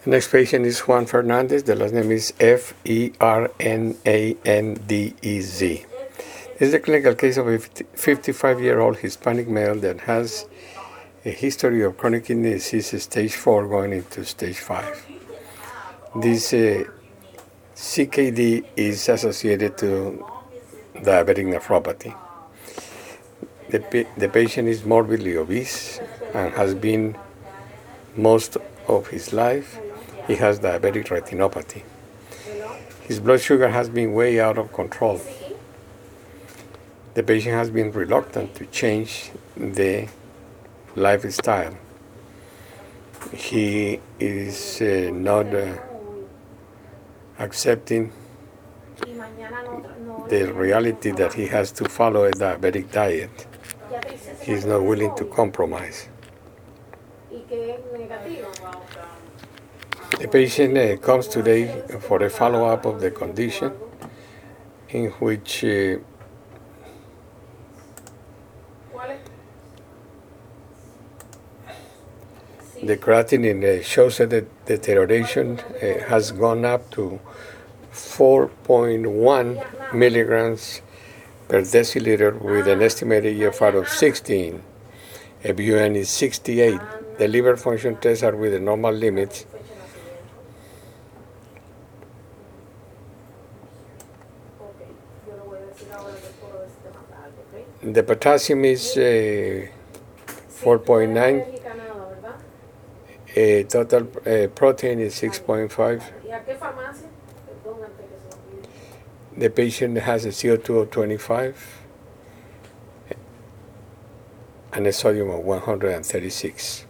Next patient is Juan Fernandez. The last name is Fernandez. This is a clinical case of a 55-year-old Hispanic male that has a history of chronic kidney disease stage 4 going into stage 5. This CKD is associated to diabetic nephropathy. The patient is morbidly obese and has been most of his life. He has diabetic retinopathy. His blood sugar has been way out of control. The patient has been reluctant to change the lifestyle. He is not accepting the reality that he has to follow a diabetic diet. He is not willing to compromise. The patient comes today for a follow-up of the condition in which the creatinine shows that the deterioration has gone up to 4.1 milligrams per deciliter with an estimated EFR of 16. A BUN is 68. The liver function tests are with the normal limits. The potassium is 4.9. Total protein is 6.5. The patient has a CO2 of 25 and a sodium of 136.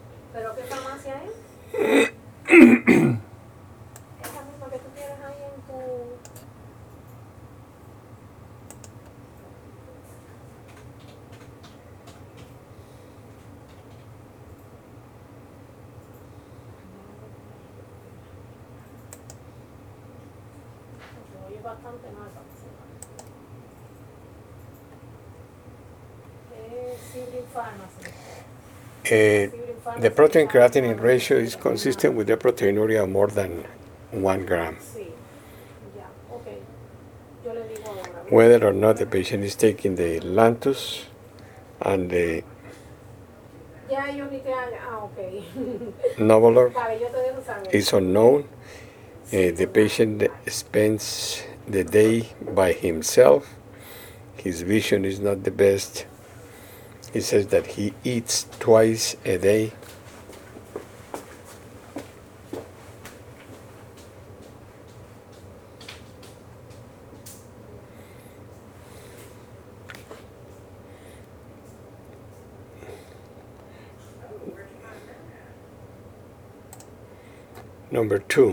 The protein creatinine ratio is consistent with the proteinuria of more than 1 gram. Whether or not the patient is taking the Lantus and the Novolog is unknown. The patient spends the day by himself. His vision is not the best. He says that he eats twice a day. Number 2,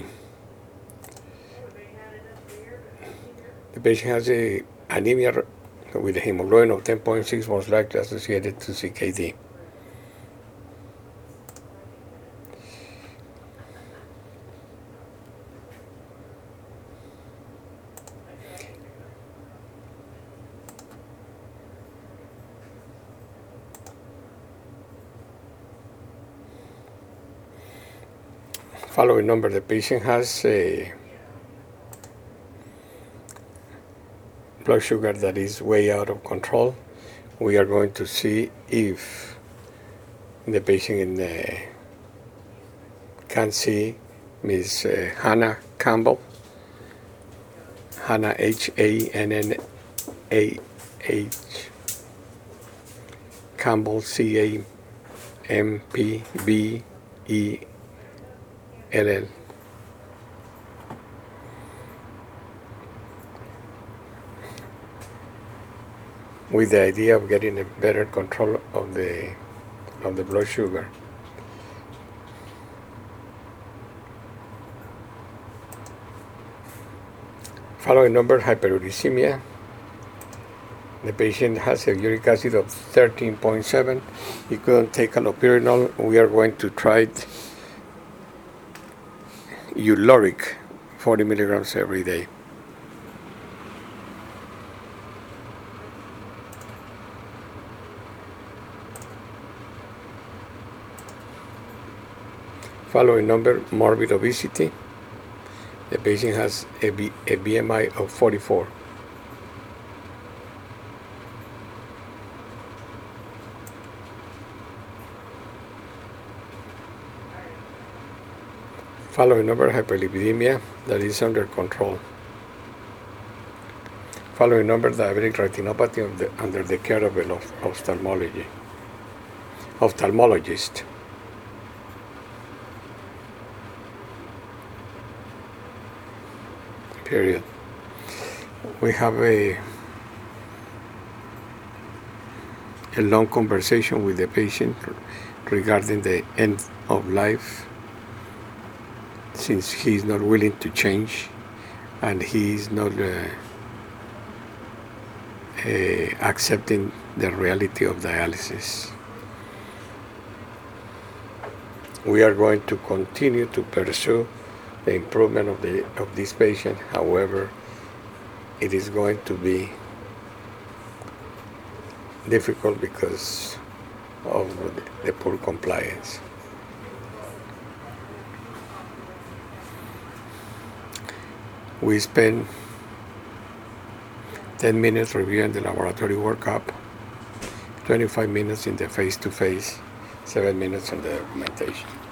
the patient has a anemia with a hemoglobin of 10.6, most likely associated to CKD. Following number, the patient has a blood sugar that is way out of control. We are going to see if the patient can see Ms. Hannah Campbell, Hannah Hannah, Campbell Campbell. With the idea of getting a better control of the blood sugar. Following number, hyperuricemia. The patient has a uric acid of 13.7. He couldn't take allopurinol. We are going to try Uloric, 40 milligrams every day. Following number, morbid obesity. The patient has a BMI of 44. Following number, hyperlipidemia that is under control. Following number, diabetic retinopathy under the care of an ophthalmologist. Period. We have a long conversation with the patient regarding the end of life, since he is not willing to change and he is not accepting the reality of dialysis. We are going to continue to pursue the improvement of this patient. However, it is going to be difficult because of the poor compliance. We spend 10 minutes reviewing the laboratory workup, 25 minutes in the face-to-face, 7 minutes on the documentation.